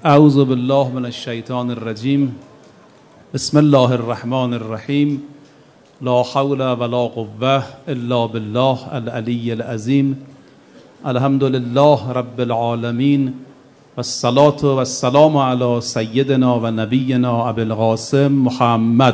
اعوذ بالله من الشیطان الرجیم. بسم الله الرحمن الرحیم. لا حول ولا قوة الا بالله العلی العظیم. الحمد لله رب العالمین والصلاة والسلام علی سیدنا و نبینا ابی القاسم محمد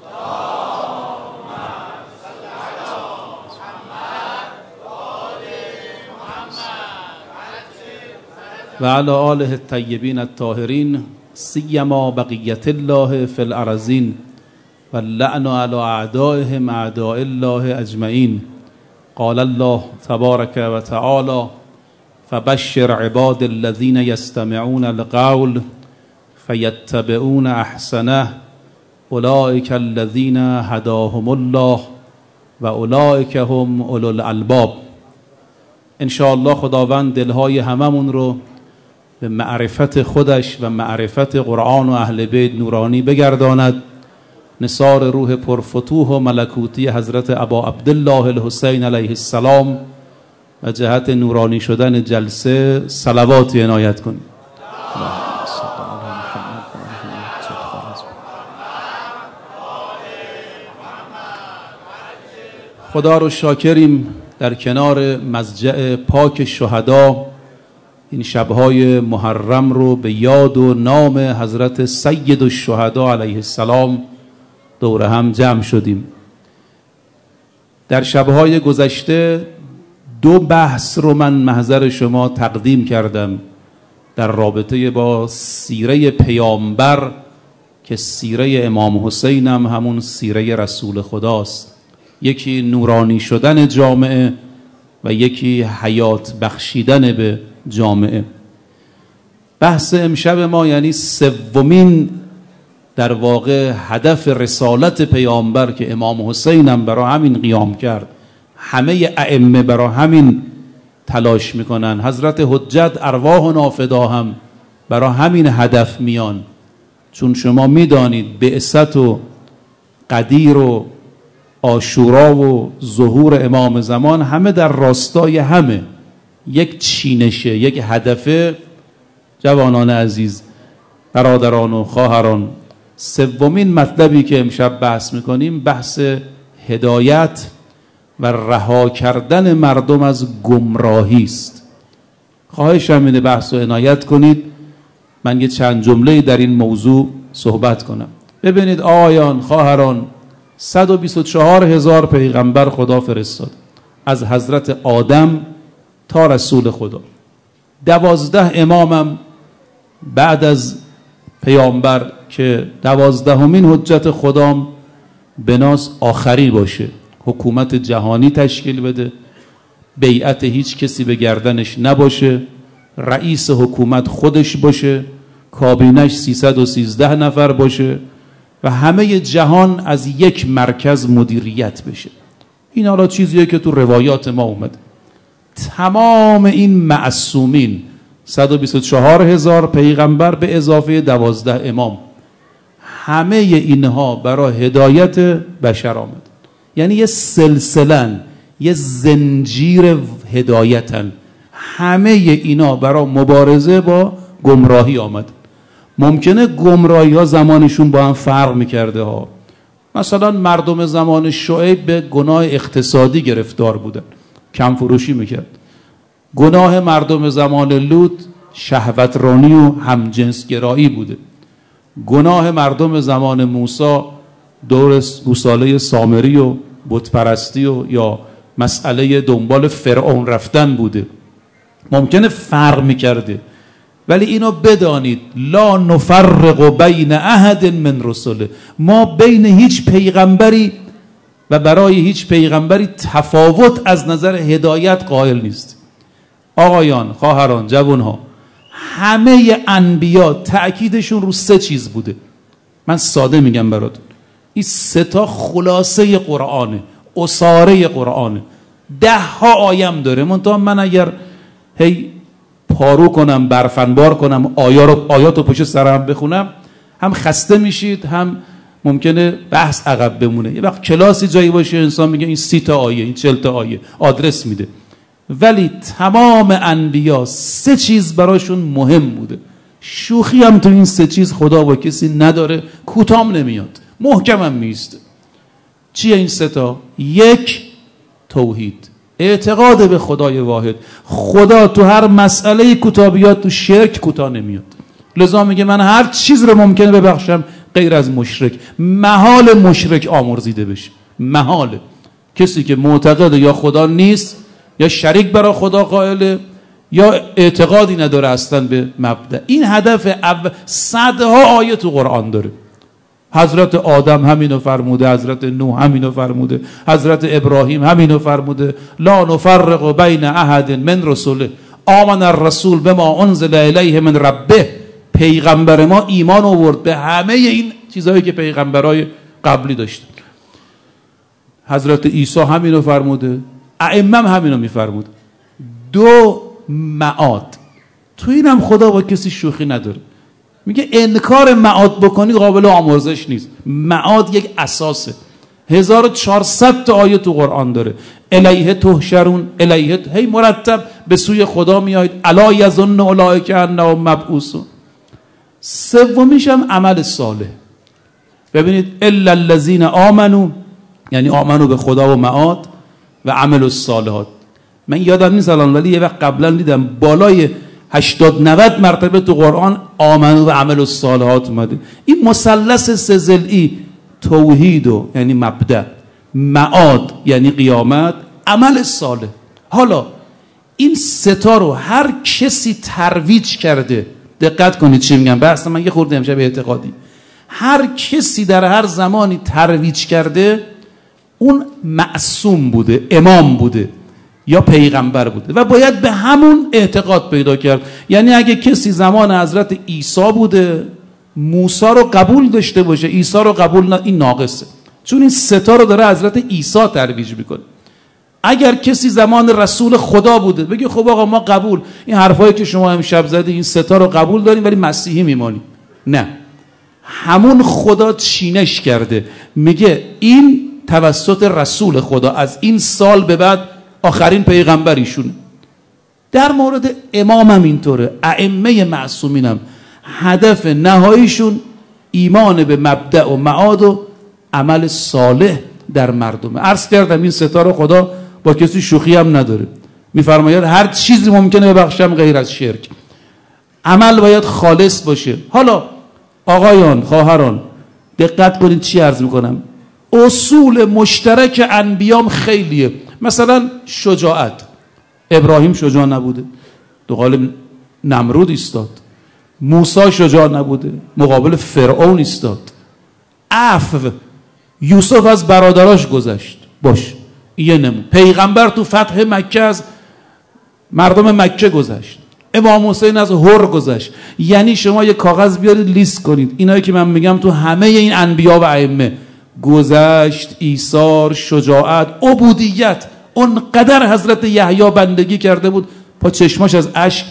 و علی آله الطیبین الطاهرین سیما بقیت الله فی الارضین و اللعن علی اعدائهم اعداء الله اجمعین. قال الله تبارک و تعالی فبشر عباد الذین یستمعون القول فیتبعون احسنه اولئک الذین هداهم الله و اولئک هم اولو الالباب. ان شاء الله خداوند دلهای هممون رو به معرفت خودش و معرفت قرآن و اهل بیت نورانی بگرداند. نثار روح پرفتوح و ملکوتی حضرت ابا عبدالله الحسین علیه السلام و جهت نورانی شدن جلسه صلواتی عنایت کنید. خدا رو شاکریم در کنار مضجع پاک شهدا این شبهای محرم رو به یاد و نام حضرت سید الشهدا علیه السلام دور هم جمع شدیم. در شبهای گذشته دو بحث رو من محضر شما تقدیم کردم در رابطه با سیره پیامبر که سیره امام حسین هم همون سیره رسول خداست. یکی نورانی شدن جامعه و یکی حیات بخشیدن به جامعه. بحث امشب ما یعنی سومین در واقع هدف رسالت پیامبر که امام حسین هم برای همین قیام کرد. همه ائمه برای همین تلاش میکنن. حضرت حجت ارواحنا فدا هم برای همین هدف میان. چون شما میدانید بعثت و قدیر و عاشورا و ظهور امام زمان همه در راستای همه یک چینشه، یک هدفه. جوانان عزیز، برادران و خواهران، سومین مطلبی که امشب بحث میکنیم بحث هدایت و رها کردن مردم از گمراهی است. خواهشم اینه بحث رو عنایت کنید. من یه چند جمله در این موضوع صحبت کنم. ببینید آقایان، خواهران، 124,000 پیغمبر خدا فرستاد از حضرت آدم تا رسول خدا. 12 امامم بعد از پیامبر که 12مین حجت خدام بناس آخری باشه، حکومت جهانی تشکیل بده، بیعت هیچ کسی به گردنش نباشه، رئیس حکومت خودش باشه، کابینش 313 نفر باشه و همه جهان از یک مرکز مدیریت بشه. این حالا چیزیه که تو روایات ما اومده. تمام این معصومین 124,000 پیغمبر به اضافه 12 امام، همه اینها برای هدایت بشر آمد. یعنی یه سلسلن، یه زنجیر هدایتن. همه اینا برای مبارزه با گمراهی آمد. ممکنه گمراهی ها زمانشون با هم فرق میکرده ها. مثلا مردم زمان شعیب به گناه اقتصادی گرفتار بودن، کم فروشی میکرد. گناه مردم زمان لوط شهوترانی و همجنسگرایی بوده. گناه مردم زمان موسی دور گوساله سامری و بتپرستی و یا مسئله دنبال فرعون رفتن بوده. ممکنه فرق میکرده، ولی اینو بدانید لا نفرق بین احد من رسله. ما بین هیچ پیغمبری و برای هیچ پیغمبری تفاوت از نظر هدایت قائل نیست. آقایان، خواهران، جوانها، همه انبیا تأکیدشون رو 3 چیز بوده. من ساده میگم براتون، این 3 تا خلاصه قرآنه، اساره قرآنه. 10 ها آیم داره. منتها من اگر هی پارو کنم، برفنبار کنم، آیات رو پشت سر هم بخونم، هم خسته میشید، هم ممکنه بحث عقب بمونه. یه وقت کلاسی جایی باشه انسان میگه این 30 تا آیه، این 40 تا آیه، آدرس میده. ولی تمام انبیا 3 چیز براشون مهم بوده. شوخی هم تو این سه چیز خدا با کسی نداره، کوتام نمیاد، محکمم میسته. چیه این سه تا؟ یک، توحید، اعتقاد به خدای واحد. خدا تو هر مسئله کوتاه بیاد، تو شرک کوتاه نمیاد. لذا میگه من هر چیز رو ممکنه ببخشم غیر از مشرک. محال مشرک آمرزیده بشه، محاله. کسی که معتقد یا خدا نیست یا شریک برای خدا قائله یا اعتقادی نداره اصلا به مبدأ. این هدف صدها آیه تو قرآن داره. حضرت آدم همینو فرموده، حضرت نوح همینو فرموده، حضرت ابراهیم همینو فرموده. لا نفرق بین احد من رسوله آمن الرسول بما انزل الیه من ربه. پیغمبر ما ایمان آورد به همه این چیزهایی که پیغمبرای قبلی داشتن. حضرت عیسی همینو فرموده، ائمه همینو میفرمود. دو، معاد. تو اینم خدا با کسی شوخی نداره. میگه انکار معاد بکنی قابل آمرزش نیست. معاد یک اساسه. 1400 تا آیه تو قرآن داره. الیه تحشرون، الیه، هی مرتب به سوی خدا میایید. الا یظن اولئک انهم مبعوثون. سومیش هم عمل صالح. ببینید الا الذین آمنوا، یعنی آمنو به خدا و معاد و عمل الصالحات. من یادم نیست الان ولی یه وقت قبلا دیدم بالای 80-90 مرتبه تو قرآن آمنو و عمل الصالحات اومده. این مثلث سه ضلعی، توحید و یعنی مبدأ، معاد یعنی قیامت، عمل صالح. حالا این سه تا رو هر کسی ترویج کرده، دقت کنید چی میگم، بحث من یه خورده امشب اعتقادی، هر کسی در هر زمانی ترویج کرده اون معصوم بوده، امام بوده یا پیغمبر بوده و باید به همون اعتقاد پیدا کرد. یعنی اگه کسی زمان حضرت عیسی بوده، موسی رو قبول داشته باشه، عیسی رو قبول نه، این ناقصه، چون این سه تا رو داره حضرت عیسی ترویج میکنه. اگر کسی زمان رسول خدا بوده، بگه خب آقا ما قبول، این حرفایی که شما امشب زدی این سه تا رو قبول داریم ولی مسیحی میمانیم. نه، همون خدا چینش کرده، میگه این توسط رسول خدا از این سال به بعد آخرین پیغمبر ایشونه. در مورد امام هم اینطوره، ائمه معصومین هم هدف نهاییشون ایمان به مبدأ و معاد و عمل صالح در مردم. عرض کردم این ستا رو خدا با کسی شوخی هم نداره. میفرماید هر چیزی ممکنه ببخشم غیر از شرک. عمل باید خالص باشه. حالا آقایان، خواهران، دقت کنید چی عرض میکنم. اصول مشترک انبیام خیلیه. مثلا شجاعت، ابراهیم شجاع نبوده، دو قالب نمرود ایستاد. موسی شجاع نبوده، مقابل فرعون ایستاد. عفو، یوسف از برادراش گذشت، باش یه نمون. پیغمبر تو فتح مکه از مردم مکه گذشت. امام حسین از هر گذشت. یعنی شما یه کاغذ بیارید لیست کنید اینایی که من میگم تو همه این انبیا و ائمه گذشت، ایثار، شجاعت، عبودیت. اونقدر حضرت یحیی بندگی کرده بود پا چشماش از اشک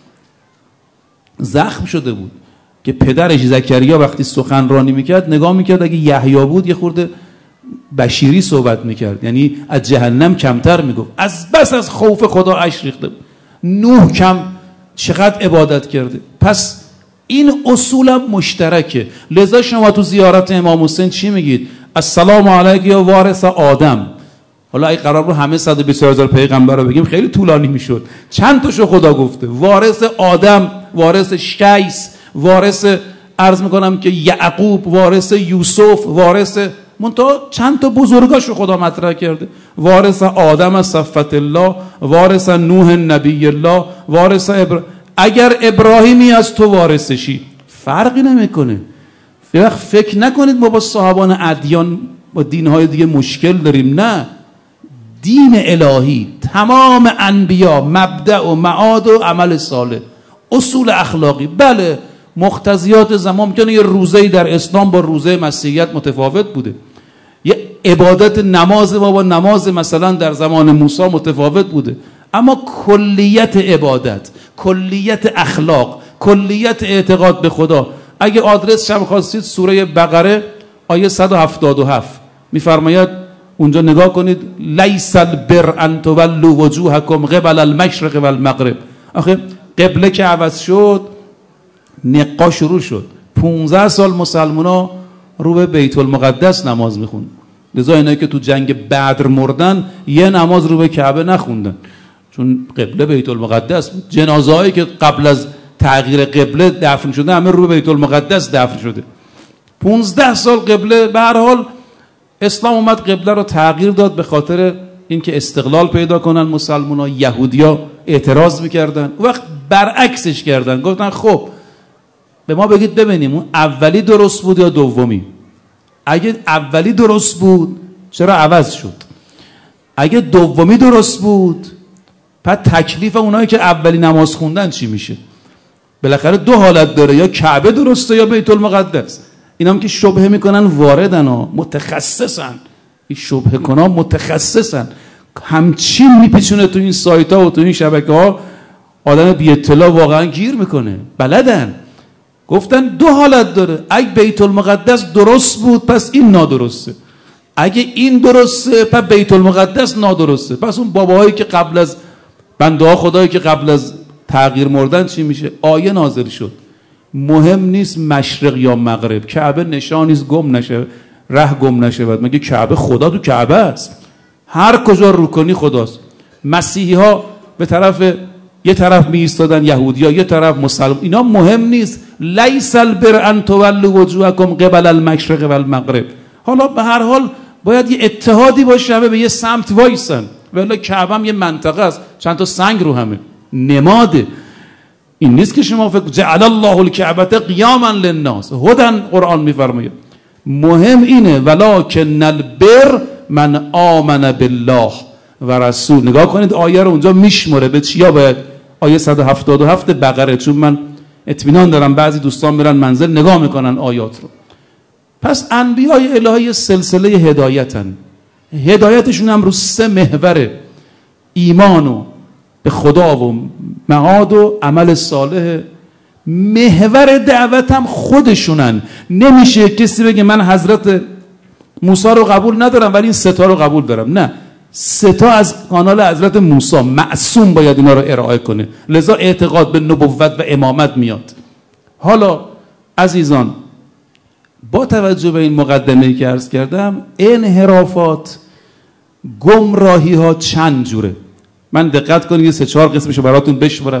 زخم شده بود که پدرش زکریا وقتی سخنرانی میکرد نگاه میکرد، اگه یحیی بود یه خورده بشیری صحبت میکرد، یعنی از جهنم کمتر میگفت، از بس از خوف خدا اشک ریخته بود. نوح کم چقدر عبادت کرده. پس این اصولم مشترکه. لذا شما تو زیارت امام حسین چی میگید؟ السلام علیک یا وارث آدم. حالا اگه قرار بود همه 120,000 پیغمبر رو بگیم خیلی طولانی میشد. چند تاشو خدا گفته؟ وارث آدم، وارث شیس، وارث عرض میکنم که یعقوب، وارث یوسف، وارث منتها چند تا بزرگاشو خدا مطرح کرده. وارث آدم از صفت الله، وارث نوح نبی الله، وارث اگر ابراهیمی از تو وارثشی فرقی نمیکنه. فکر نکنید ما با صاحبان ادیان با دینهای دیگه مشکل داریم. نه، دین الهی تمام انبیا مبدأ و معاد و عمل صالح، اصول اخلاقی. بله مقتضیات زمان ممکنه یه روزه‌ای در اسلام با روزه مسیحیت متفاوت بوده، یه عبادت نماز ما با نماز مثلا در زمان موسی متفاوت بوده، اما کلیت عبادت، کلیت اخلاق، کلیت اعتقاد به خدا. اگه آدرس شب خواستید سوره بقره آیه 177 میفرماید، اونجا نگاه کنید، لیس البر ان تولوا وجوهکم قبل المشرق والمغرب. آخه قبله که عوض شد نقا شروع شد. 15 سال مسلمونا رو به بیت المقدس نماز میخوند. لذا اینایی که تو جنگ بدر مردن یه نماز رو به کعبه نخوندن، چون قبله بیت المقدس بود. جنازه‌هایی که قبل از تغییر قبله دفن شده همه رو به بیت المقدس دفن شده. 15 سال قبله. به هر حال اسلام اومد قبله رو تغییر داد به خاطر اینکه استقلال پیدا کنن مسلمونا. یهودیا اعتراض میکردن، وقت برعکسش کردن، گفتن خب به ما بگید ببینیم اون اولی درست بود یا دومی؟ اگه اولی درست بود چرا عوض شد؟ اگه دومی درست بود پس تکلیف اونایی که اولی نماز خوندن چی میشه؟ بالاخره دو حالت داره، یا کعبه درسته یا بیت المقدس. اینام که شبهه میکنن واردن ها، متخصصن، این شبهه کنان متخصصن، همچین میپیچونه تو این سایت ها و تو این شبکه ها، آدم بی اطلاع واقعا گیر میکنه، بلدن. گفتن دو حالت داره، اگه بیت المقدس درست بود پس این نادرسته، اگه این درسته پس بیت المقدس نادرسته. پس اون باباهایی که قبل از بنده ها خدایی که قبل از تغییر مردن چی میشه؟ آیه نازل شد مهم نیست مشرق یا مغرب، کعبه نشانیست گم نشه، ره گم نشه. مگه کعبه خدا تو کعبه است؟ هر کجا رو کنی خداست. مسیحی ها به طرف یه طرف می ایستادن، یهودی ها یه طرف، مسلمان. اینا مهم نیست. لیس البر ان تولوا وجوهکم قبل المشرق و المغرب. حالا به هر حال باید یه اتحادی باشه، همه به یه سمت وایسن. ولی کعبه هم یه منطقه است، چند تا سنگ رو همه نماده. این نیست که شما فکر جعل الله الکعبه قیاما للناس. هدن قرآن میفرماید. مهم اینه ولکن البر من آمن بالله و رسول. نگاه کنید آیه رو اونجا میشمره به چیا باید. آیه 177 بقره، چون من اطمینان دارم بعضی دوستان میرن منزل نگاه میکنن آیات رو. پس انبیای الهی سلسله هدایتن، هدایتشون هم رو 3 محوره: ایمان و به خدا و معاد و عمل صالح. محور دعوت هم خودشونن. نمیشه کسی بگه من حضرت موسی رو قبول ندارم ولی این 3 تا رو قبول دارم. نه، 3 تا از کانال حضرت موسی، معصوم باید اینا رو ارائه کنه. لذا اعتقاد به نبوت و امامت میاد. حالا عزیزان، با توجه به این مقدمه‌ای که عرض کردم، انحرافات، گمراهی ها چند جوره. من دقت کنید 3-4 قسمشو براتون بشمارم.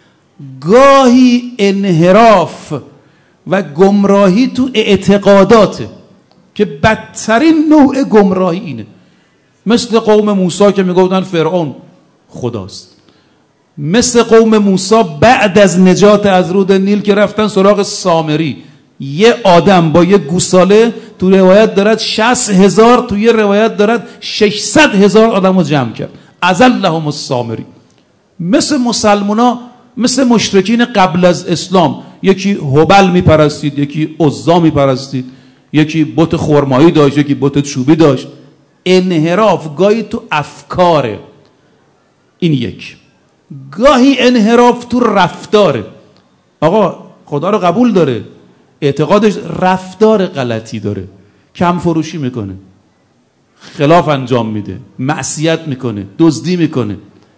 گاهی انحراف و گمراهی تو اعتقاداته که بدترین نوع گمراهی اینه. مثل قوم موسی که میگفتن فرعون خداست. مثل قوم موسی بعد از نجات از رود نیل که رفتن سراغ سامری، یه آدم با یه گوساله، تو روایت دارد 60,000، تو یه روایت دارد 600,000 آدم رو جمع کرد. اذلهم السامری. مثل مسلمونا، مثل مشرکین قبل از اسلام، یکی هبل میپرستید، یکی عزا میپرستید، یکی بت خرمایی داشت، یکی بت چوبی داشت. انحراف گاهی تو افکاره، این یک. گاهی انحراف تو رفتاره. آقا خدا رو قبول داره، اعتقادش رفتار غلطی داره، کم فروشی میکنه، خلاف انجام میده، معصیت میکنه، دزدی میکنه.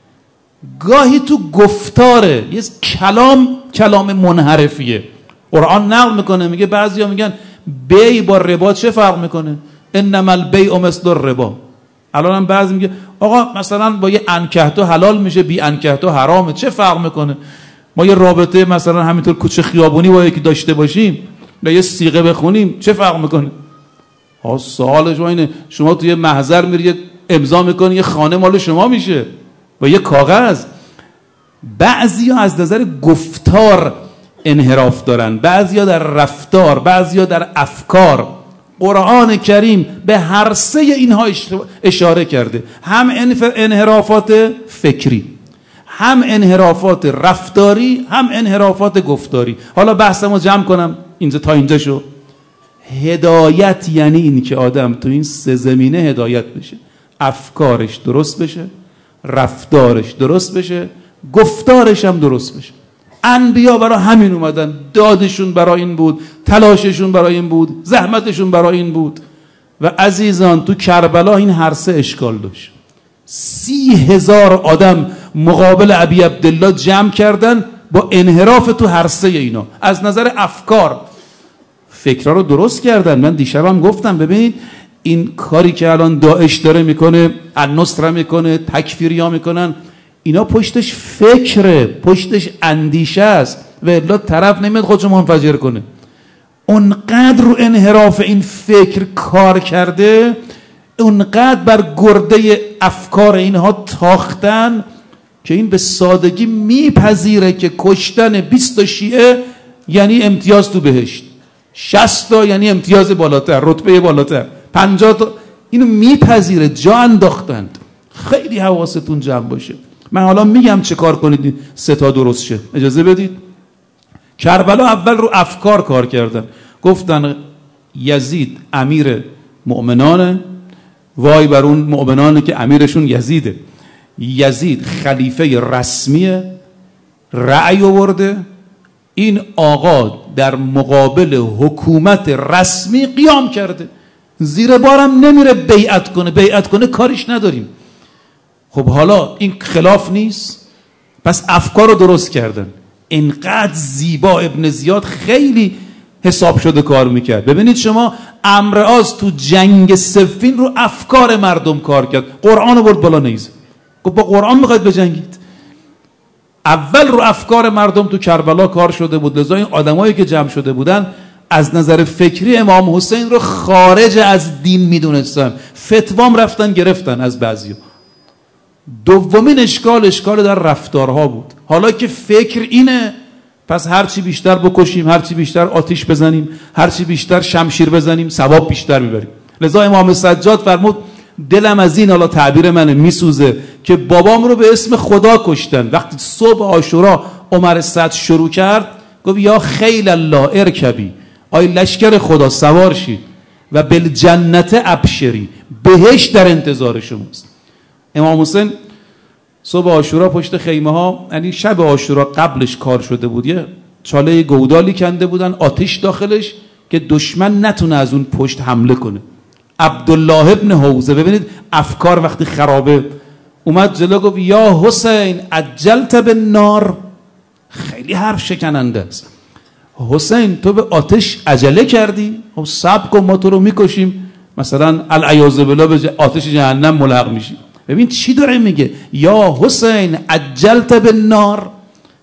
گاهی تو گفتاره، یه کلام منحرفیه. قرآن نقل میکنه، میگه بعضیا میگن بیع با ربا چه فرق میکنه؟ انما البیع مثل الربا. الان هم بعضی میگه آقا مثلا با یه انکهتو حلال میشه، بی انکهتو حرامه، چه فرق میکنه؟ ما یه رابطه مثلا همینطور کوچه خیابونی با یکی داشته باشیم یا یه صیغه بخونیم چه فرق میکنه؟ ها سوال شما اینه، شما توی محضر میری امضا میکنی یه خانه مال شما میشه با یه کاغذ. بعضیا از نظر گفتار انحراف دارن، بعضیا در رفتار، بعضیا در افکار. قرآن کریم به هر 3 اینها اشاره کرده، هم انحرافات فکری، هم انحرافات رفتاری، هم انحرافات گفتاری. حالا بحثمو جمع کنم اینجا تا اینجا شو. هدایت یعنی این که آدم تو این 3 زمینه هدایت بشه: افکارش درست بشه، رفتارش درست بشه، گفتارش هم درست بشه. انبیا برای همین اومدن، دادشون برای این بود، تلاششون برای این بود، زحمتشون برای این بود. و عزیزان تو کربلا این هر 3 اشکال داشت. 30,000 آدم مقابل ابی عبدالله جمع کردن، با انحراف تو هر سه اینا. از نظر افکار فکرها رو درست کردن. من دیشبم گفتم ببینید این کاری که الان داعش داره میکنه، النصره میکنه، تکفیریا میکنن، اینا پشتش فکره، پشتش اندیشه است و الا طرف نمیاد خودشو منفجر کنه. اونقدر رو انحراف این فکر کار کرده، اونقدر بر گرده افکار اینها تاختن که این به سادگی میپذیره که کشتن 20 شیعه یعنی امتیاز تو بهشت، 60 تا یعنی امتیاز بالاتر، رتبه بالاتر، 50 تا، اینو میپذیره. جا انداختند. خیلی حواستون جمع باشه. من حالا میگم چه کار کنید 3 تا درست شه. اجازه بدید. کربلا اول رو افکار کار کردن. گفتن یزید امیر مؤمنانه، وای بر اون مؤمنانه که امیرشون یزیده. یزید خلیفه رسمیه، رأی آورده، این آقا در مقابل حکومت رسمی قیام کرده، زیر بارم نمیره بیعت کنه کاریش نداریم. خب حالا این خلاف نیست؟ پس افکار رو درست کردن. اینقدر زیبا ابن زیاد خیلی حساب شده کار میکرد. ببینید شما امرآز تو جنگ صفین رو افکار مردم کار کرد، قرآن رو برد بالا نیزه، گفت با قرآن میخواید بجنگید. اول رو افکار مردم تو کربلا کار شده بود. لذا این آدمایی که جمع شده بودن از نظر فکری امام حسین رو خارج از دین میدونستن، فتوام رفتن گرفتن از بعضیا. دومین اشکال در رفتارها بود. حالا که فکر اینه، پس هرچی بیشتر بکشیم، هرچی بیشتر آتش بزنیم، هرچی بیشتر شمشیر بزنیم، ثواب بیشتر میبریم. لذا امام سجاد فرمود دلم از این، حالا تعبیر منه، میسوزه که بابام رو به اسم خدا کشتن. وقتی صبح عاشورا عمر صدر شروع کرد گفت یا خیل الله ارکبی، آی لشکر خدا سوار شید، و بالجنت ابشری، بهشت در انتظار شماست. امام حسین صبح عاشورا پشت خیمه ها، یعنی شب عاشورا قبلش کار شده بود، یه چاله گودالی کنده بودن، آتش داخلش که دشمن نتونه از اون پشت حمله کنه. عبدالله ابن حوزه، ببینید افکار وقتی خرابه، اومد جلو گفت یا حسین عجلت بالنار. خیلی حرف شکننده است. حسین تو به آتش عجله کردی؟ خب صبر کن ما تو رو میکشیم، مثلا العیاذ بالله به آتش جهنم ملحق میشی. ببین چی داره میگه، یا حسین عجلت بالنار.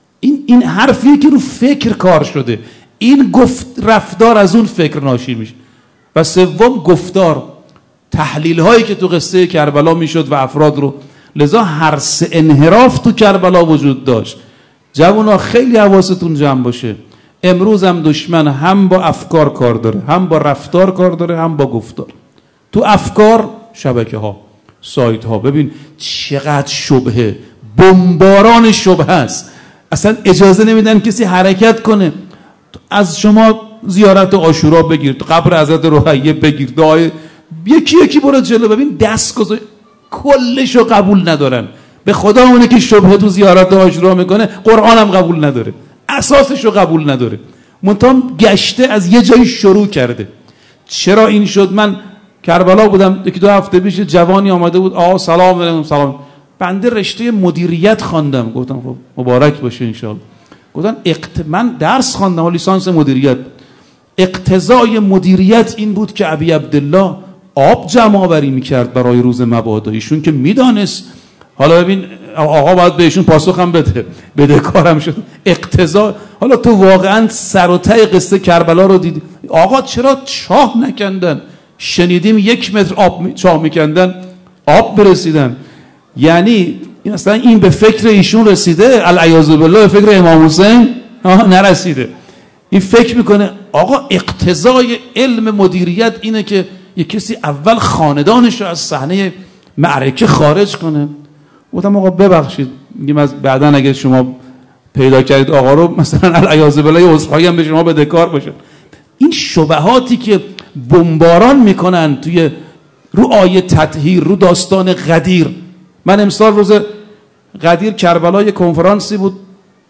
این حرفیه که رو فکر کار شده. این گفت رفتار از اون فکر ناشی میشه. و سوم گفتار، تحلیل هایی که تو قصه کربلا میشد و افراد رو. لذا هر سه انحراف تو کربلا وجود داشت. جوانا خیلی حواستون جمع باشه. امروز هم دشمن هم با افکار کار داره، هم با رفتار کار داره، هم با گفتار. تو افکار شبکه ها، سایت ها، ببین چقدر شبهه، بمباران شبهه است. اصلا اجازه نمیدن کسی حرکت کنه. از شما زیارت عاشورا بگیر، قبر حضرت رقیه بگیر، دعای یکی برو جلو، ببین دست گذار، کلشو قبول ندارن. به خدا اونه که شبهه تو زیارت عاشورا میکنه قرآن هم قبول نداره، اساسشو قبول نداره. منتها گشته از یه جایی شروع کرده. چرا این شد؟ من کربلا بودم 1-2 هفته پیش، جوانی آمده بود، آقا سلام علیکم. سلام. بنده رشته مدیریت خواندم. گفتم خب مبارک باشه انشالله. گفتن من درس خواندم، لیسانس مدیریت. اقتضای مدیریت این بود که ابی عبدالله آب جمع آوری میکرد برای روز مبادا. ایشون که میدانست، حالا ببین آقا باید بهشون پاسخ هم بده کارم شد. اقتضا. حالا تو واقعا سر و ته قصه کربلا رو دیدی؟ آقا چرا چاه نکندن؟ شنیدیم 1 متر آب چاه میکندن، آب برسیدن. یعنی اصلا این به فکر ایشون رسیده، العیاذ بالله به فکر امام حسین نرسیده. این فکر میکنه آقا اقتضای علم مدیریت اینه که یک کسی اول خاندانش رو از صحنه معرکه خارج کنه. گفتم آقا ببخشید، میگم از بعدن اگه شما پیدا کردید آقا رو، مثلا العیاذ بالله عذرخواهی هم به شما بدهکار باشه. این شبهاتی که بمباران میکنن توی رو آیه تطهیر، رو داستان غدیر. من امسال روز غدیر کربلا یه کنفرانسی بود،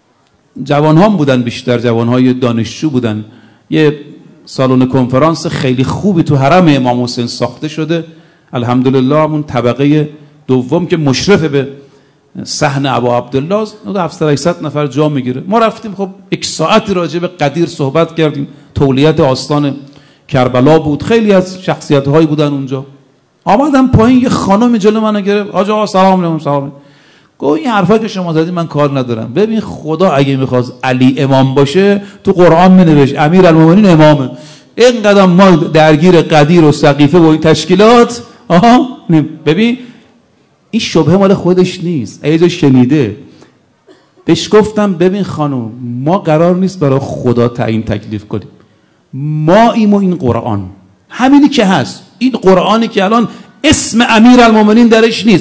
جوان‌ها بودن، بیشتر جوان‌های دانشجو بودن. یه سالن کنفرانس خیلی خوبی تو حرم امام حسین ساخته شده الحمدلله. همون طبقه دوم که مشرف به صحن ابا عبدالله 700 نفر جا میگیره. ما رفتیم، خب 1 ساعتی راجع به قدیر صحبت کردیم، تولیت آستان کربلا بود، خیلی از شخصیت هایی بودن اونجا. آمدم پایین، یه خانم جلو منو گرفت، آقا سلام علیکم. سلام. گفت این حرفا که شما زدید من کار ندارم. ببین خدا اگه می‌خواست علی امام باشه تو قرآن می‌نوشت امیرالمومنین امامه. اینقدر ما درگیر قدیر و سقیفه و این تشکیلات ببین این شبهه مال خودش نیست، ایجا شنیده. بهش گفتم ببین خانم، ما قرار نیست برای خدا تعیین تکلیف کنیم، ما ایم و این قرآن همینی که هست. این قرآنی که الان اسم امیرالمومنین درش نیست،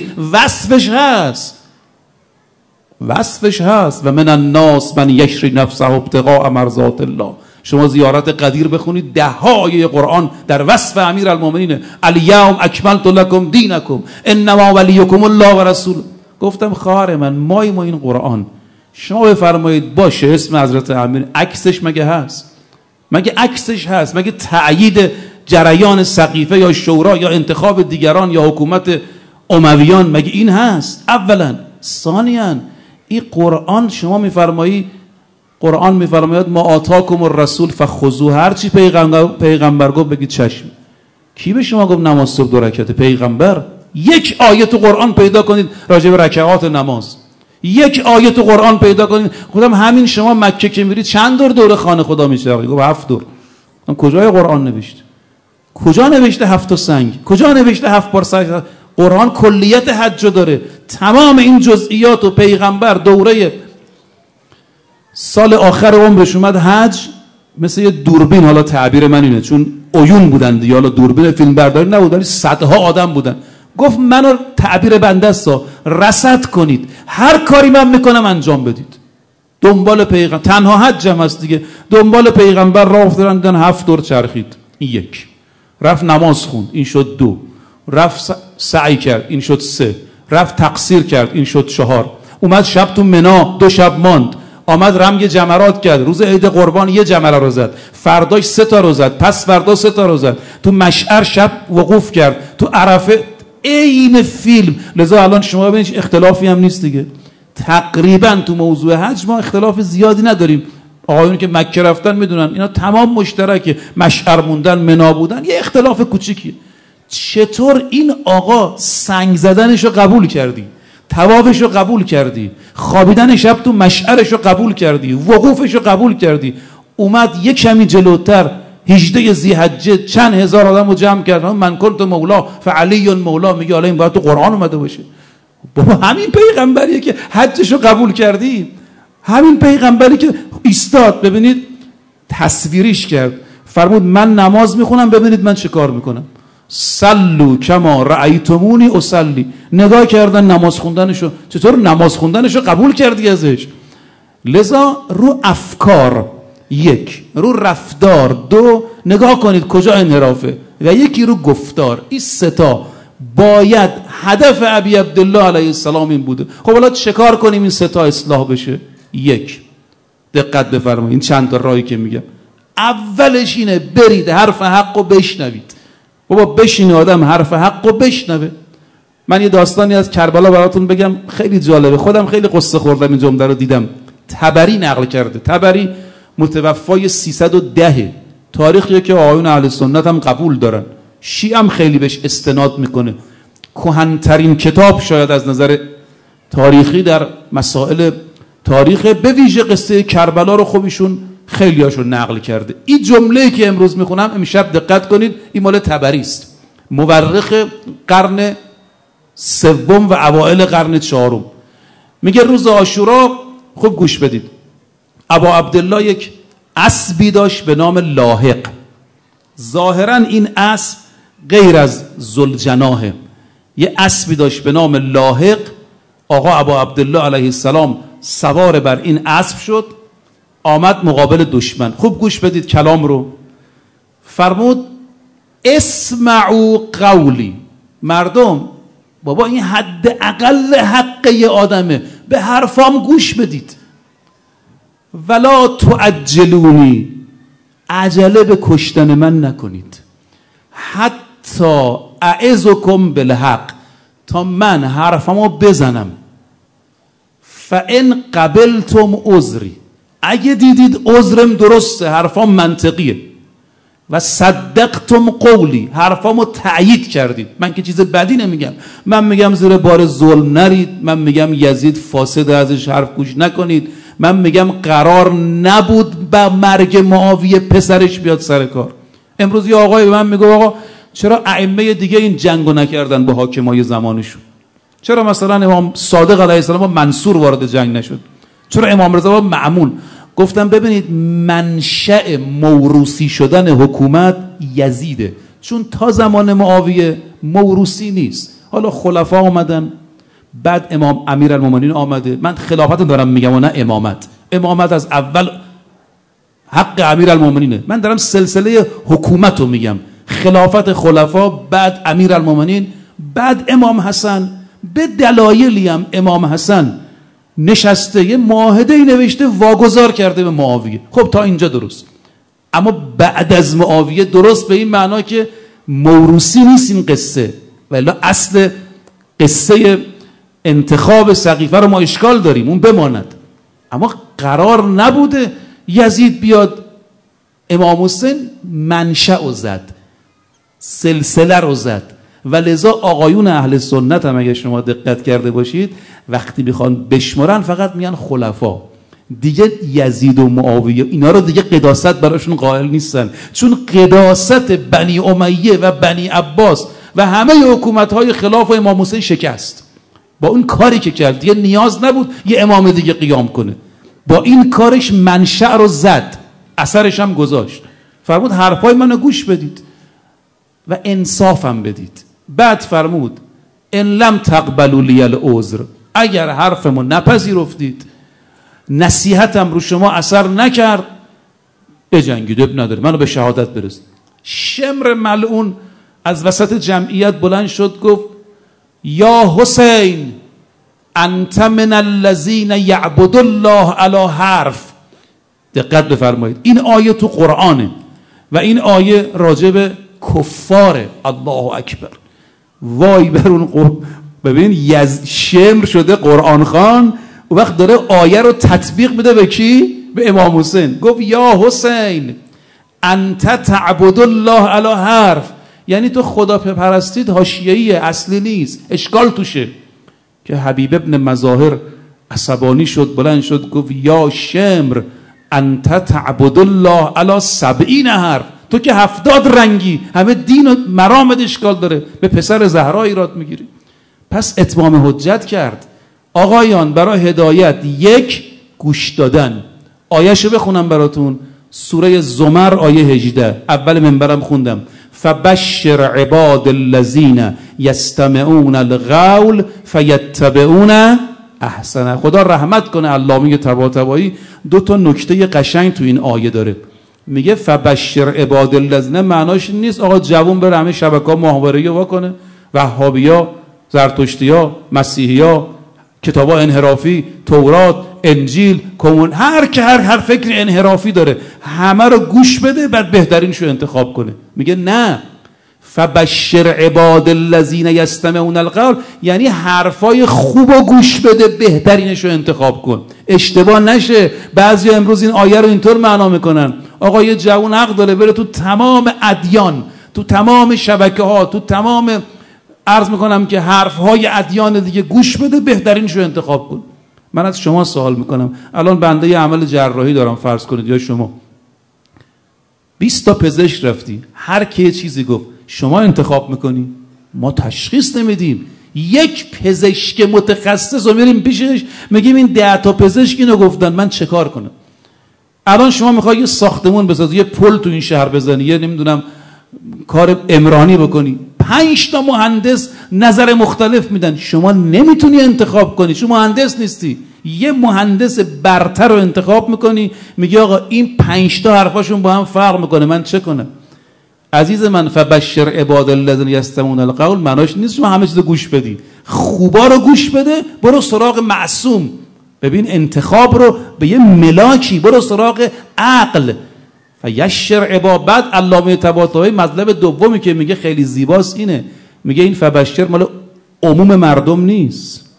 وصفش هست و من الناس من یشری نفسه ابتغاء مرضات الله. شما زیارت قدیر بخونید، 10 آیه قرآن در وصف امیرالمومنین. الیوم اکملت لکم دینکم انما ولیکم الله و رسول. گفتم خواهر من، ماییم و این قرآن، شما بفرمایید باشه اسم حضرت امیر، عکسش مگه هست؟ مگه عکسش هست؟ مگه تأیید جریان سقیفه یا شورا یا انتخاب دیگران یا حکومت امویان مگه این هست؟ اولا. ثانیاً این قرآن شما میفرمایی، قرآن میفرماید ما آتاکم الرسول فخذوه، هر چی پیغمبر گفت بگید چشم. کی به شما گفت نماز صبح 2 رکعت؟ پیغمبر. 1 آیه تو قرآن پیدا کنید راجع به رکعات نماز، 1 آیه تو قرآن پیدا کنید. خودم همین شما مکه که میرید چند دور خانه خدا میشه؟ گفت 7 دور. کجای قرآن نوشته؟ کجا نوشته 7 سنگ؟ کجا نوشته 7 بار سنگ؟ قرآن کلیت حج داره، تمام این جزئیات و پیغمبر دوره سال آخر عمرش اومد حج، مثل یه دوربین، حالا تعبیر من اینه چون عیون بودن دیگه، حالا دوربین فیلم برداری نبود ولی صدها آدم بودن. گفت منو، تعبیر بنده است، رصد کنید، هر کاری من میکنم انجام بدید. دنبال پیغمبر، تنها حجم هست دیگه، دنبال پیغمبر راه افتادن، دیدن 7 دور چرخید. این 1. رفت نماز خوند، این شد 2. رفت سعی کرد، این شد 3. رفت تقصیر کرد، این شد 4. اومد شب تو منا 2 شب ماند، آمد رمی جمرات کرد، روز عید قربان 1 جمره رو زد، فرداش 3 تا رو زد، پس فردا 3 تا رو زد، تو مشعر شب وقوف کرد، تو عرفه عین فیلم. لذا الان شما ببینید اختلافی هم نیست دیگه، تقریبا تو موضوع حج ما اختلاف زیادی نداریم. آقایون که مکه رفتن میدونن اینا تمام مشترکه، مشعر موندن، منا بودن، یه اختلاف کوچیکی. چطور این آقا سنگ زدنشو قبول کردی، طوافشو قبول کردی، خوابیدن شب تو مشعرشو قبول کردی، وقوفشو قبول کردی، اومد یک کمی جلوتر 18 ذی‌حجه چند هزار آدمو جمع کرد، من کنت مولا فعلی مولا، میگه حالا این باید تو قرآن اومده باشه. بابا همین پیغمبریه که حجشو قبول کردی، همین پیغمبری که ایستاد، ببینید تصویریش کرد، فرمود من نماز میخونم ببینید من چه کار میکنم، صلوا کما رأیتمونی اصلی. نگاه کردن نماز خوندنشو، چطور نماز خوندنشو قبول کردی ازش. لذا رو افکار 1، رو رفتار 2، نگاه کنید کجا انحرافه، و 1 رو گفتار. این 3 تا باید هدف ابی عبدالله علیه السلام این بوده. خب حالا چه کار کنیم این 3 تا اصلاح بشه؟ 1، دقت بفرمایید این چند تا راهی که میگم. اولش اینه برید حرف حقو بشنوید. بابا بشین آدم حرف حقو بشنوه. من یه داستانی از کربلا براتون بگم، خیلی جالبه، خودم خیلی قصه خوردم این جمله رو دیدم. طبری نقل کرده، طبری متوفای 310، تاریخیه که آقایون اهل سنت هم قبول دارن، شیعه هم خیلی بهش استناد میکنه. کهن‌ترین کتاب شاید از نظر تاریخی در مسائل تاریخ، به ویژه قصه کربلا رو خب ایشون خیلی هاشو نقل کرده. این جمله‌ای که امروز میخونم امشب دقت کنید، این مال طبری است، مورخ قرن 3 و اوائل قرن 4. میگه روز عاشورا، خوب گوش بدید، ابا عبدالله یک اسبی داشت به نام لاحق. ظاهرا این اسب غیر از ذوالجناحه، یه اسبی داشت به نام لاحق. آقا ابا عبدالله علیه السلام سوار بر این اسب شد، آمد مقابل دشمن. خوب گوش بدید کلام رو. فرمود اسمعوا قولی، مردم بابا این حد اقل حق یه آدمه، به حرفام گوش بدید. ولا تعجلونی، عجله به کشتن من نکنید. حتی اعظکم بالحق، تا من حرفمو بزنم. فان قبلتم عذری، اگه دیدید عذرم درسته، حرفام منطقیه، و صدقتم قولی، حرفامو تأیید کردید، من که چیز بدی نمیگم، من میگم زیر بار ظلم نرید، من میگم یزید فاسد، ازش حرف گوش نکنید، من میگم قرار نبود با مرگ معاویه پسرش بیاد سر کار. امروز یه آقای به من میگه آقا چرا ائمه دیگه این جنگو نکردن با حاکمای زمانشون؟ چرا مثلا امام صادق علیه السلام با منصور وارد جنگ نشد؟ چرا امام رضا با مأمون؟ گفتم ببینید منشأ موروثی شدن حکومت یزیده، چون تا زمان معاویه موروثی نیست. حالا خلفا آمدن، بعد امام امیرالمومنین آمده، من خلافت دارم میگم و نه امامت. امامت از اول حق امیرالمومنینه، من دارم سلسله حکومت رو میگم. خلافت خلفا، بعد امیرالمومنین، بعد امام حسن. به دلایلی هم امام حسن نشسته یه معاهده‌ای نوشته واگذار کرده به معاویه. خب تا اینجا درست، اما بعد از معاویه درست به این معنا که موروثی نیست این قصه، ولی اصل قصه انتخاب سقیفه رو ما اشکال داریم، اون بماند. اما قرار نبوده یزید بیاد امام حسین منشأ رو زد، سلسله رو زد، و لذا آقایون اهل سنت هم اگه شما دقت کرده باشید وقتی میخوان بشمارن فقط میگن خلفا، دیگه یزید و معاویه اینا رو دیگه قداست براشون قائل نیستن، چون قداست بنی امیه و بنی عباس و همه حکومت‌های خلاف امام حسین شکست. با اون کاری که کرد دیگه نیاز نبود یه امام دیگه قیام کنه، با این کارش منشأ رو زد، اثرش هم گذاشت. فرمود حرفای منو گوش بدید و انصافم بدید. بعد فرمود ان لم تقبلوا لی العذر، اگر حرفمو نپذیرفتید، نصیحتم رو شما اثر نکرد، بجنگید، اب نداره، منو به شهادت برسید. شمر ملعون از وسط جمعیت بلند شد گفت یا حسین انت من الذین یعبد الله علی حرف. دقت بفرمایید، این آیه تو قرآنه و این آیه راجع به کفاره. الله اکبر، وای بر اون ببین شمر شده قرآن خان، و وقت داره آیه رو تطبیق میده به کی؟ به امام حسین. گفت یا حسین انت تعبد الله علی حرف، یعنی تو خدا پرستید حاشیه‌ایه، اصلی نیست، اشکال توشه. که حبیب ابن مظاهر عصبانی شد، بلند شد گفت یا شمر انت تعبد الله علی 70 حرف، تو که 70 رنگی، همه دین و مرامت اشکال داره، به پسر زهرا ایراد میگیری. پس اتمام حجت کرد. آقایان برای هدایت یک، گوش دادن. آیه‌شو بخونم براتون، سوره زمر آیه 18، اول منبرم خوندم. فبشر عباد الذین یستمعون القول فیتبعون احسنه. خدا رحمت کنه علامه طباطبایی، دو تا نکته قشنگ تو این آیه داره. میگه فبشر عباد الذین، معناش نیست آقا جوون بره همه شبکه‌ها ماهواره‌ای واکنه، وهابیا، زرتشتیا، مسیحیا، کتابا انحرافی، تورات، انجیل، کمون، هر فکر انحرافی داره، همه رو گوش بده بعد بهترینشو انتخاب کنه. میگه نه، فبشر عباد الذین یستمعون القول، یعنی حرفای خوبو گوش بده، بهترینشو انتخاب کن، اشتباه نشه. بعضی امروز این آیه رو اینطور معنا میکنن آقا یه جوون حق داره بره تو تمام ادیان، تو تمام شبکه‌ها، تو تمام، عرض میکنم که حرفهای ادیان دیگه گوش بده، بهترینشو انتخاب کن. من از شما سوال میکنم، الان بنده یه عمل جراحی دارم فرض کنید، یا شما 20 تا پزشک رفتی، هر کی یه چیزی گفت، شما انتخاب میکنی؟ ما تشخیص نمیدیم. یک پزشک متخصص رو میریم پیشش میگیم این 10 تا پزشک اینو گفتن، من چه کار کنم؟ الان شما میخوای یه ساختمون بسازی، یه پل تو این شهر بزنی، یه نمیدونم کار عمرانی بکنی، 5 تا مهندس نظر مختلف میدن، شما نمیتونی انتخاب کنی، شما مهندس نیستی. یه مهندس برتر رو انتخاب میکنی، میگی آقا این 5 تا حرفاشون با هم فرق میکنه، من چه کنم؟ عزیز من، فبشر عباد الذین یستمعون القول معناش نیست شما همه چیزو گوش بدی، خوبا رو گوش بده، برو سراغ معصوم. ببین انتخاب رو به یه ملاکی، برو سراغ عقل. فیشر عباد. بعد علامه طباطبایی مطلب دومی که میگه خیلی زیباست اینه، میگه این فبشر مال عموم مردم نیست،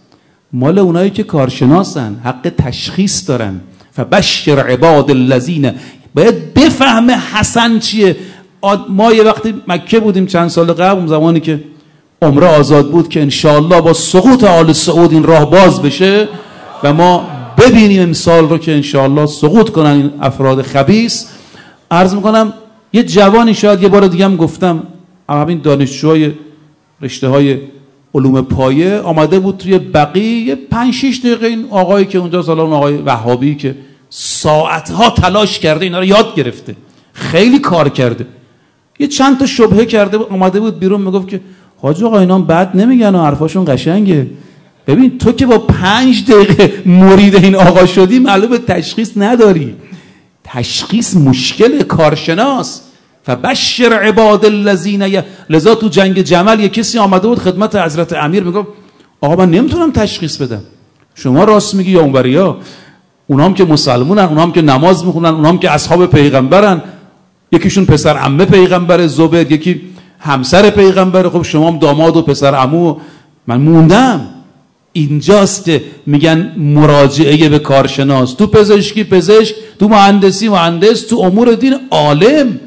مال اونایی که کارشناسن، حق تشخیص دارن. فبشر عباد الذین، باید بفهمه حسن چیه. ما یه وقتی مکه بودیم چند سال قبل، اون زمانی که عمره آزاد بود، که انشاءالله با سقوط آل سعود این راه باز بشه و ما ببینیم امسال رو که انشاءالله سقوط کنن این افراد خبیث. عرض میکنم یه جوانی، شاید یه بار دیگه هم گفتم، همین دانشجوهای رشته های علوم پایه آمده بود توی بقی، یه 5-6 دقیقه این آقایی که اونجا، سالا اون آقای وهابی که ساعتها تلاش کرده اینا رو یاد گرفته، خیلی کار کرده، یه چند تا شبهه کرده بود، آمده بود بیرون میگفت که حاج آقا اینا بد نمیگن و حرفاشون قشنگه. ببین تو که با 5 دقیقه مرید این آقا شدی معلومه تشخیص نداری. تشخیص مشکل کارشناس. فبشر عباد الذین. لذا تو جنگ جمل یه کسی آمده بود خدمت حضرت امیر میگفت آقا من نمیتونم تشخیص بدم، شما راست میگی یا اونوریا، اونام که مسلمونن، اونام که نماز میخونن، اونام که اصحاب پیغمبرن، یکیشون پسر عمه پیغمبر زبیر، یکی همسر پیغمبر، خب شما هم داماد و پسر عمو. من موندم. اینجاست که میگن مراجعه به کارشناس، تو پزشکی پزشک، تو مهندسی مهندس، تو امور دین عالم.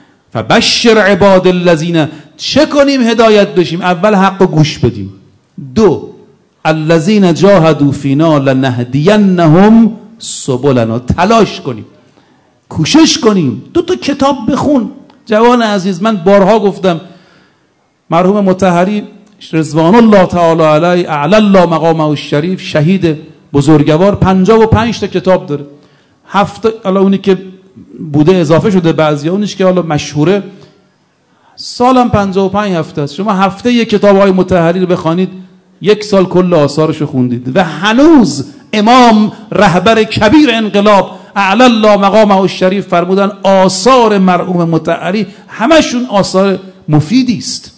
فبشر عباد الذین. چه کنیم هدایت بشیم؟ اول حق گوش بدیم. 2 الذین جاهدوا فینا لنهدینهم سبلنا. تلاش کنیم، کوشش کنیم. 2 تا کتاب بخون. جوان عزیز، من بارها گفتم مرحوم مطهری رضوان الله تعالی علیه اعلی الله مقامه الشریف، شهید بزرگوار، 55 تا کتاب داره. 7 حالا اونی که بوده اضافه شده، بعضیا اونیش که حالا مشهوره سالم 55 هفته است. شما هفته یک کتاب‌های مطهری رو بخوانید 1 سال کل آثارش رو خوندید. و هنوز امام رهبر کبیر انقلاب اعلی الله مقامه الشریف فرمودن آثار مرحوم مطهری همشون آثار مفیدی است.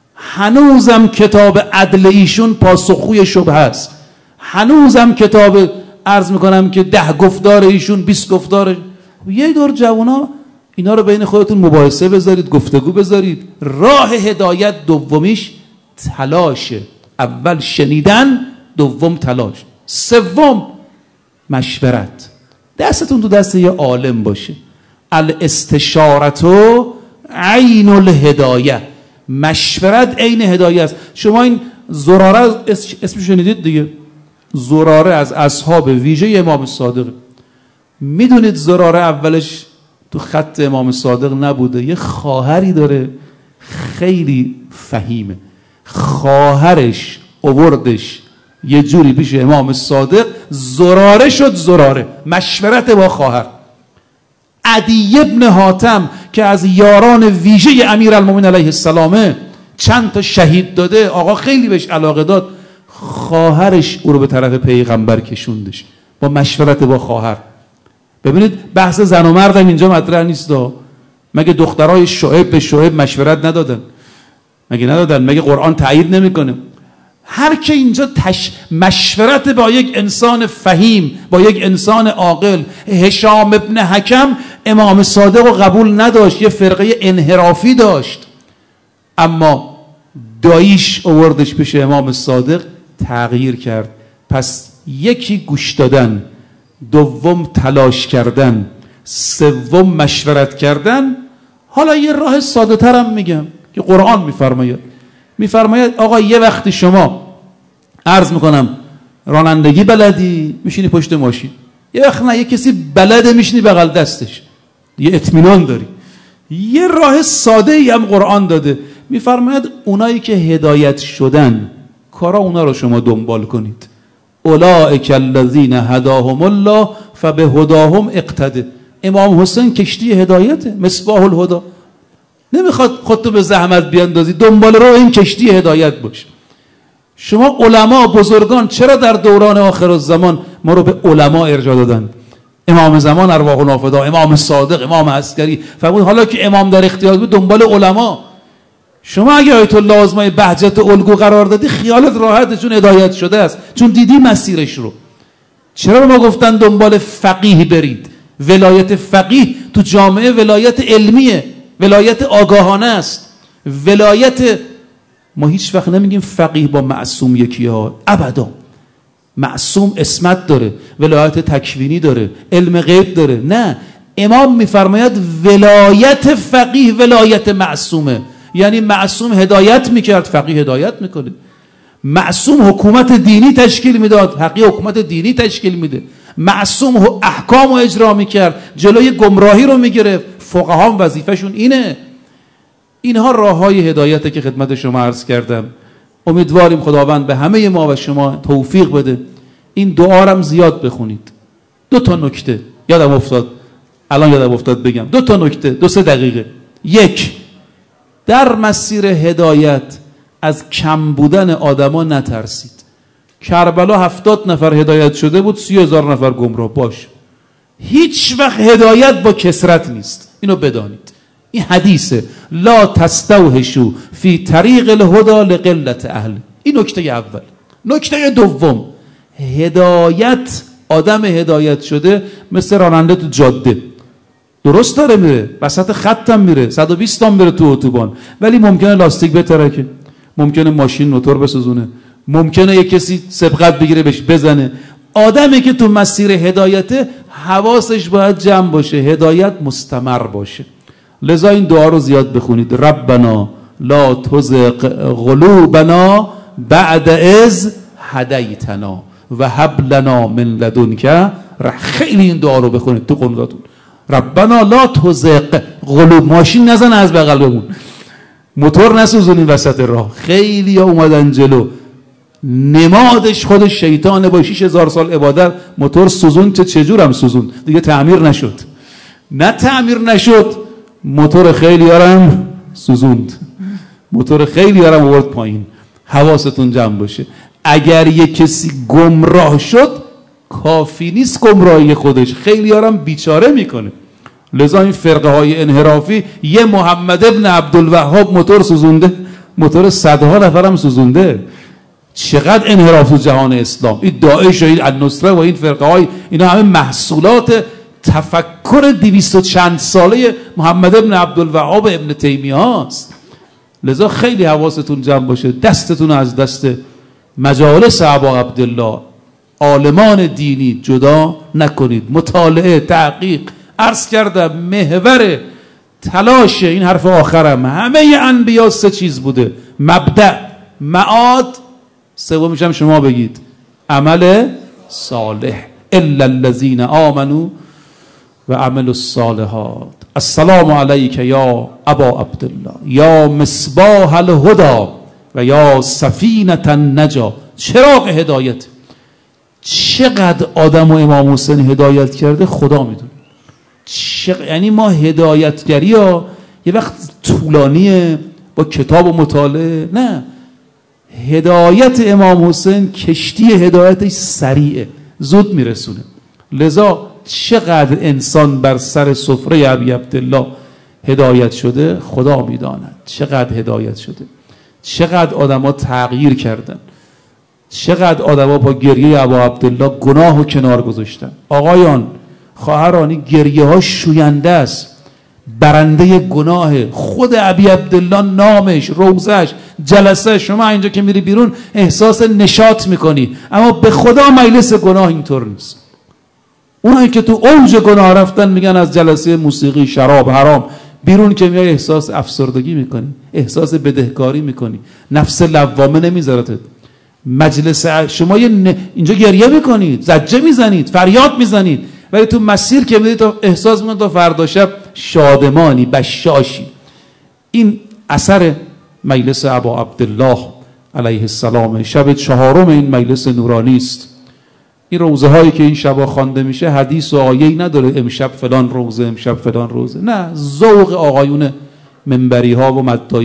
هنوزم کتاب عدل ایشون پاسخگوی شبهه است. هنوزم کتاب عرض میکنم که 10 گفتار ایشون 20 گفتار. یه دور جوانا اینا رو بین خودتون مباحثه بذارید، گفتگو بذارید. راه هدایت دومیش تلاشه. اول شنیدن، دوم تلاش، سوم مشورت. دستتون تو دست یه عالم باشه. الاستشارتو عین الهدایه. مشورت عین هدایه است. شما این زراره اسمش شنیدید دیگه؟ زراره از اصحاب ویژه امام صادق. میدونید زراره اولش تو خط امام صادق نبوده، یه خواهری داره خیلی فهیمه، خواهرش اووردش یه جوری پیش امام صادق، زراره شد زراره. مشورت با خواهر. عدی ابن حاتم که از یاران ویژه امیرالمومنین علیه السلامه، چند تا شهید داده، آقا خیلی بهش علاقه داد، خواهرش او رو به طرف پیغمبر کشوندش با مشورت با خواهر. ببینید بحث زن و مرد هم اینجا مطرح نیست. مگه دخترای شعیب به شعیب مشورت ندادن؟ مگه ندادن؟ مگه قرآن تایید نمیکنه؟ هر که اینجا مشورت با یک انسان فهیم، با یک انسان عاقل. هشام ابن حکم امام صادق رو قبول نداشت، یه فرقه انحرافی داشت، اما داییش آوردش پیش امام صادق، تغییر کرد. پس یکی گوش دادن، دوم تلاش کردن، سوم مشورت کردن. حالا یه راه ساده ترم میگم که قرآن میفرماید آقا یه وقتی شما عرض میکنم رانندگی بلدی، میشینی پشت ماشین، یه وقت نه، یه کسی بلده میشینی بغل دستش، یه اطمینان داری. یه راه ساده ای هم قرآن داده، میفرماید اونایی که هدایت شدن کارا اونا رو شما دنبال کنید. اولئک الذین هداهم الله فبهداهم اقتده. امام حسین کشتی هدایته، مصباح الهدی. نمیخواد خودتو به زحمت بیاندازی، دنبال رو این کشتی هدایت باش. شما علما بزرگان چرا در دوران آخر الزمان ما رو به علما ارجاع دادن؟ امام زمان ارواح النافدا، امام صادق، امام عسکری فرمود حالا که امام در اختیار بود دنبال علما. شما اگه آیت الله عظمای بهجت الگو قرار دادی خیالت راحته، چون هدایت شده است، چون دیدی مسیرش رو. چرا به ما گفتن دنبال فقیه برید؟ ولایت فقیه تو جامعه ولایت علمیه، ولایت آگاهانه است. ولایت ما هیچ وقت نمیگیم فقیه با معصوم یکی ها، ابدا. معصوم عصمت داره، ولایت تکوینی داره، علم غیب داره. نه، امام میفرماید ولایت فقیه ولایت معصومه. یعنی معصوم هدایت میکرد، فقیه هدایت میکنه. معصوم حکومت دینی تشکیل میداد، فقیه حکومت دینی تشکیل میده. معصوم احکام رو اجرا میکرد، جلوی گمراهی رو میگرفت. فقها هم وظیفهشون اینه. اینها راههای هدایته که خدمت شما عرض کردم. امیدواریم خداوند به همه ما و شما توفیق بده. این دعا رو زیاد بخونید. 2 نکته یادم افتاد بگم. 2 نکته 2-3 دقیقه. 1، در مسیر هدایت از کم بودن آدما نترسید. کربلا 70 نفر هدایت شده بود، 30,000 نفر گمراه. باش، هیچ وقت هدایت با کثرت نیست، اینو بدانید. این حدیثه، لا تستوحشوا فی طریق الهدى لقلت اهل. این نکته اول. نکته دوم، هدایت، آدم هدایت شده مثل راننده تو جاده، درست داره میره، وسط خطم میره، 120 هم میره تو اتوبان، ولی ممکنه لاستیک بترکه، ممکنه ماشین موتور بسوزونه، ممکنه یک کسی سبقت بگیره بهش بزنه. آدمی که تو مسیر هدایته حواسش باید جمع باشه، هدایت مستمر باشه. لذا این دعا رو زیاد بخونید. ربنا لا تزغ قلوبنا بعد اذ هدیتنا و هب لنا من لدنک. خیلی این دعا رو بخونید تو قنوتاتون. ربنا لا تزغ قلوب. ماشین نزن از بغل بمون، موتور نسوزونین وسط راه. خیلی ها اومدن جلو، نمادش خودش شیطانه. با 6000 سال عبادت موتور سوزون، چجورم سوزون دیگه، تعمیر نشد. نه تعمیر نشد، موتور خیلی هارم سوزوند، موتور خیلی هارم آورد پایین. حواستون جمع باشه. اگر یک کسی گمراه شد کافی نیست گمراهی خودش، خیلی هارم بیچاره میکنه. لذا این فرقه های انحرافی، یه محمد ابن عبدالوهاب موتور سوزونده، موتور 100 نفرم سوزونده. چقدر انحراف تو جهان اسلام. این داعش و این النصره و این فرقه های، اینا همه محصولات تفکر 200 چند ساله محمد ابن عبدالوهاب ابن تیمیه هاست. لذا خیلی حواستون جمع باشه، دستتون از دست مجالس ابا عبدالله عالمان دینی جدا نکنید. مطالعه، تحقیق، عرض کردم محور تلاش این حرف آخرم همه انبیا 3 چیز بوده: مبدأ، معاد، سومیش هم شما بگید عمل صالح. الا الذين آمنوا و عملوا الصالحات. السلام علیک یا ابا عبدالله یا مصباح الهدى و یا سفینة النجا. چراغ هدایت. چقدر آدم و امام حسین هدایت کرده خدا میدونه. یعنی ما هدایتگری ها یه وقت طولانیه با کتاب و مطالعه، نه، هدایت امام حسین کشتی هدایتش سریعه، زود میرسونه. لذا چقدر انسان بر سر سفره ابی عبدالله هدایت شده خدا میداند. چقدر هدایت شده، چقدر آدم ها تغییر کردن، چقدر آدم ها با گریه ابا عبدالله گناه و کنار گذاشتن. آقایان، خواهرانی، گریه ها شوینده است، برنده گناه. خود ابی عبدالله نامش، روزش، جلسه، شما اینجا که میری بیرون احساس نشاط میکنی، اما به خدا مجلس گناه اینطور نیست. اونایی که تو اوج گناه رفتن میگن از جلسه موسیقی، شراب، حرام بیرون که میای احساس افسردگی میکنی، احساس بدهکاری میکنی، نفس لوامه نمیذارتت. مجلس شما اینجا گریه میکنید، زجه میزنید، فریاد میزنید، ولی تو مسیر که میدید احساس میکنید تا فردا شب شادمانی، بشاشی. این اثر مجلس ابا عبدالله علیه السلام. شب 4 این مجلس نورانی است. این روزه هایی که این شبا خوانده میشه حدیث و آیه‌ای نداره امشب فلان روزه، امشب فلان روزه، نه، ذوق آقایون منبری ها و مدعی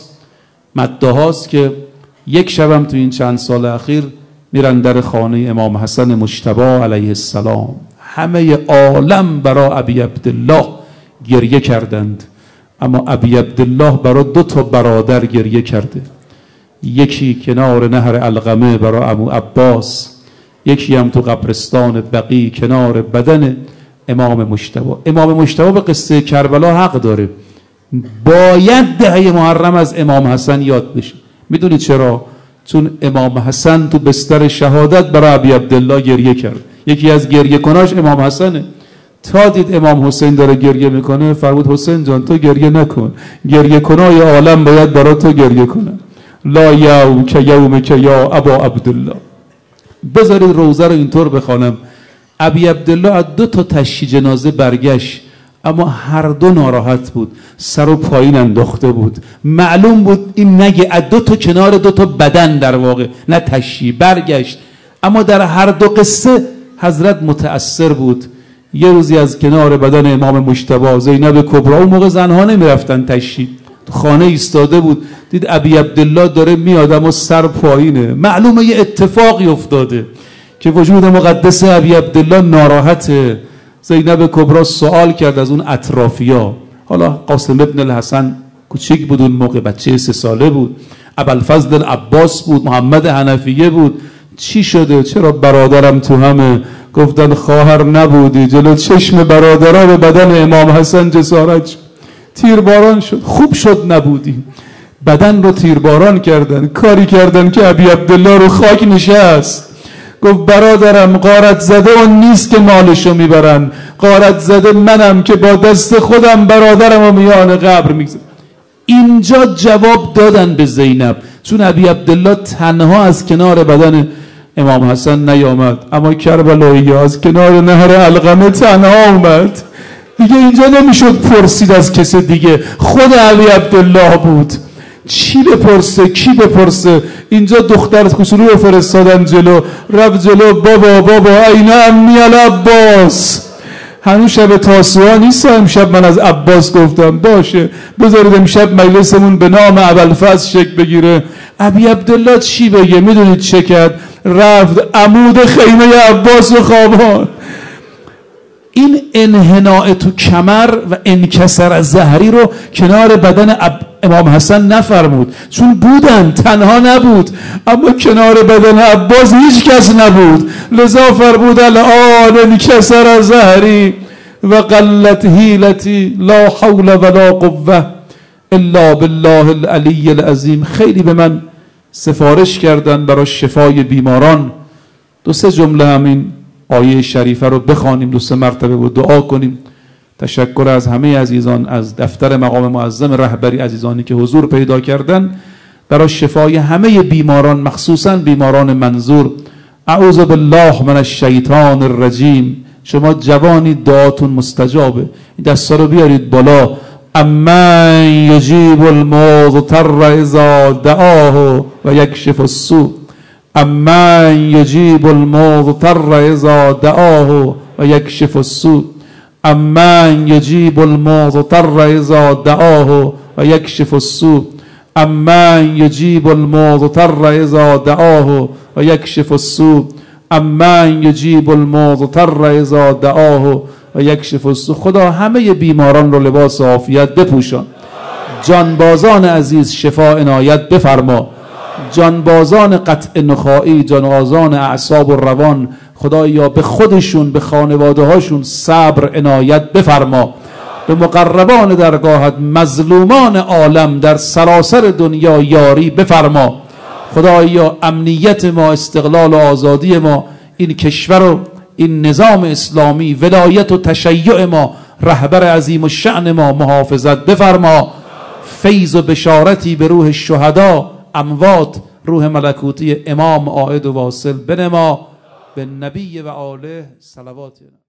هاست که یک شبم تو این چند سال اخیر میرن در خانه امام حسن مجتبی علیه السلام. همه عالم برای ابی عبدالله گریه کردند، اما ابی عبدالله برای 2 برادر گریه کرده. یکی کنار نهر علقمه برای ابو عباس، یکی هم تو قبرستان بقیع کنار بدن امام مجتبی. امام مجتبی به قصه کربلا حق داره، باید 10 محرم از امام حسن یاد بشه. میدونید چرا؟ چون امام حسن تو بستر شهادت برای ابی عبدالله گریه کرد. یکی از گریه کناش امام حسنه. تا دید امام حسین داره گریه میکنه فرمود حسین جان تو گریه نکن، گریه کنای عالم باید برای تو گریه کنن. لا یوم که یوم که یا ابا عبدالله. بذارید روزه رو اینطور بخوانم. ابی عبدالله از 2 تا تشییع جنازه برگشت، اما هر دو ناراحت بود، سر و پایین انداخته بود، معلوم بود این نگه از 2 تا کنار 2 تا بدن در واقع، نه تشییع. برگشت، اما در هر دو قصه حضرت متأثر بود. یه روزی از کنار بدن امام مجتبی زینب کبرا، اون موقع زنها نمیرفتن تشییع، تو خانه ایستاده بود، دید ابی عبدالله داره میاد اما سر پایینه، معلومه یه اتفاقی افتاده که وجود مقدس ابی عبدالله ناراحته. زینب کبرا سوال کرد از اون اطرافیا. حالا قاسم ابن الحسن کوچیک بود اون موقع، بچه 3 ساله بود، ابوالفضل العباس بود، محمد حنفیه بود. چی شده؟ چرا برادرم تو همه؟ گفتن خواهر نبودی، جلو چشم برادرها به بدن امام حسن جسارت شد، تیرباران شد. خوب شد نبودی. بدن رو تیرباران کردن، کاری کردن که ابی عبدالله رو خاک نشست. گفت برادرم غارت زده اون نیست که مالشو میبرن، غارت زده منم که با دست خودم برادرم رو میان قبر میگذارم. اینجا جواب دادن به زینب، چون ابی عبدالله تنها از کنار بدن امام حسن نیامد، اما کربلایی از کنار نهر علقمه تنها اومد. دیگه اینجا نمیشد پرسید از کس دیگه، خود ابی عبدالله بود. چی بپرسه؟ کی بپرسه؟ اینجا دختر خسرو رو فرستادن جلو، رفت جلو، بابا عین امی العباس. هنوز شب تاسوعا نیست، امشب من از عباس گفتم باشه بذارید امشب مجلسمون به نام ابوالفضل شکل بگیره. ابی عبدالله چی بگه؟ میدونید چه کرد؟ رفت عمود خیمه عباس و خوابان. این انحناء تو کمر و انکسر از زهری رو کنار بدن امام حسن نفرمود، چون بودن، تنها نبود، اما کنار بدن عباس هیچ کس نبود، لذا فرمود الان انکسر از زهری و قلت حیلتی لا حول ولا قوه الا بالله العلی العظیم. خیلی به من سفارش کردن برای شفای بیماران. 2-3 جمله همین آیه شریفه رو بخوانیم 2-3 مرتبه و دعا کنیم. تشکر از همه عزیزان، از دفتر مقام معظم رهبری عزیزانی که حضور پیدا کردن برای شفای همه بیماران، مخصوصا بیماران منظور. اعوذ بالله من الشیطان الرجیم. شما جوانی دعاتون مستجابه، این دستا رو بیارید بالا. امن یجیب المضطر اذا دعاه و یکشف السوء. امن یجیب المضطر اذا دعاه و یکشف السوء. امن یجیب المضطر اذا دعاه و یکشف السوء. امن یجیب المضطر اذا دعاه و یکشف السوء. امن یجیب المضطر اذا دعاه و یکشف السوء. خدا همه بیماران رو لباس عافیت بپوشان. جانبازان عزیز شفا عنایت بفرما. جانبازان قطع نخاعی، جانبازان اعصاب و روان، خدایا به خودشون، به خانواده هاشون صبر عنایت بفرما. به مقربان درگاهت، مظلومان عالم در سراسر دنیا یاری بفرما. خدایا امنیت ما، استقلال و آزادی ما، این کشور و این نظام اسلامی، ولایت و تشیع ما، رهبر عظیم الشأن ما محافظت بفرما. فیض و بشارتی به روح شهدا، اموات، روح ملکوتی امام عائد و واصل بنما. به نبی و آله صلوات.